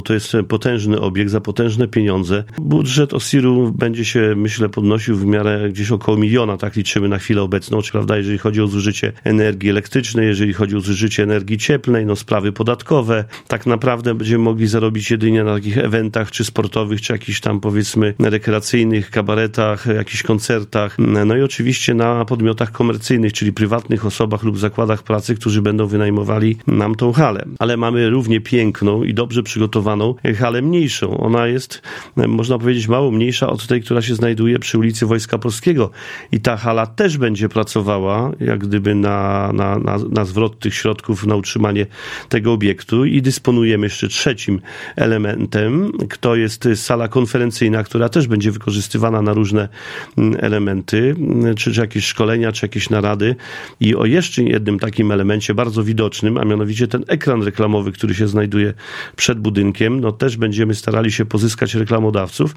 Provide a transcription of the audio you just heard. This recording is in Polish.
To jest potężny obiekt za potężne pieniądze. Budżet Osiru będzie się, myślę, podnosił w miarę gdzieś około 1 miliona, tak liczymy na chwilę obecną, prawda, jeżeli chodzi o zużycie energii elektrycznej, jeżeli chodzi o zużycie energii cieplnej, sprawy podatkowe. Tak naprawdę będziemy mogli zarobić jedynie na takich eventach, czy sportowych, czy jakichś tam, powiedzmy, rekreacyjnych, kabaretach, jakichś koncertach. I oczywiście na podmiotach komercyjnych, czyli prywatnych osobach lub zakładach pracy, którzy będą wynajmowali nam tą halę. Ale mamy równie piękną i dobrze przygotowaną halę mniejszą. Ona jest, można powiedzieć, mało mniejsza od tej, która się znajduje przy ulicy Wojska Polskiego. I ta hala też będzie pracowała, jak gdyby na zwrot tych środków, na utrzymanie tego obiektu. I dysponujemy jeszcze trzecim elementem, to jest sala konferencyjna, która też będzie wykorzystywana na różne elementy, czy jakieś szkolenia, czy jakieś narady. I o jeszcze jednym takim elemencie bardzo widocznym, a mianowicie ten ekran reklamowy, który się znajduje przed budynkiem, też będziemy starali się pozyskać reklamodawców,